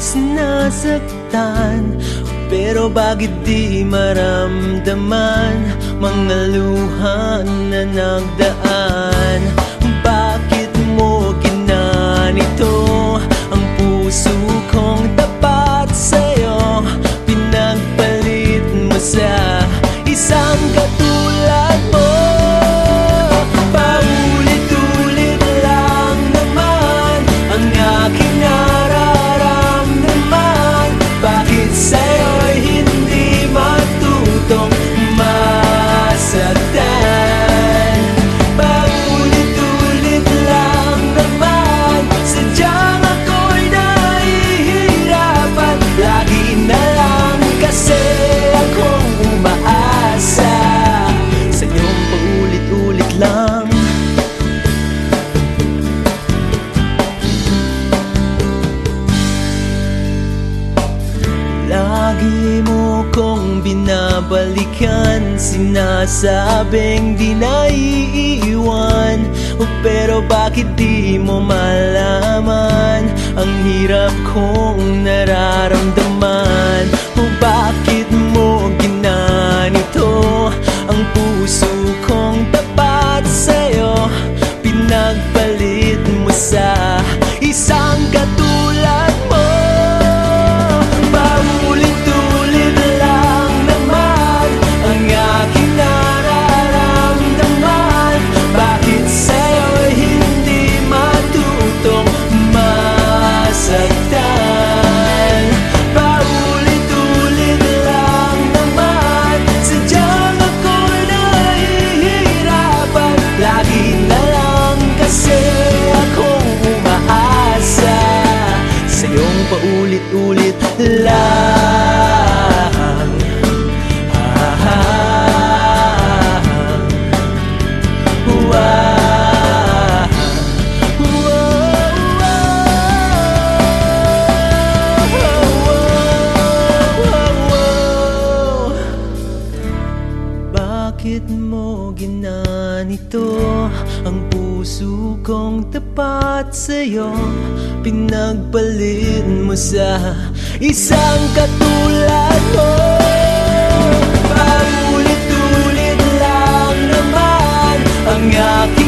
sinasaktan, pero bakit di maramdaman mga luha na nagdaan? Bakit mo ginanito ang puso kong tapat sa'yo? Pinagpalit mo sa isang katulad mo. Paulit-ulit lang naman ang aking nararamdaman. Bakit sa'yo'y hindi matutong masaktan? Paulit-ulit lang naman, sadyang ako'y nahihirapan. Lagi na lang kasi akong umaasa sa iyong paulit-ulit lang. Lagi mo kong binabalikan, sinasabing di naiiwan. Pero bakit di mo malaman ang hirap kong nararamdaman? Bakit mo ginanito ang puso kong tapat sa'yo? Pinagpalit mo sa isang katulad mo. Paulit-ulit lang naman ang aking nararamdaman. Bakit sa'yo'y hindi matutong masaktan? Paulit-ulit lang naman, sadyang ako'y nahihirapan. Lagi na lang kasi akong umaasa sa iyong paulit-ulit lang. Bakit mo ginanito ang puso kong tapat sa'yo? Pinagpalit mo sa isang katulad mo. Paulit-ulit lang naman ang aking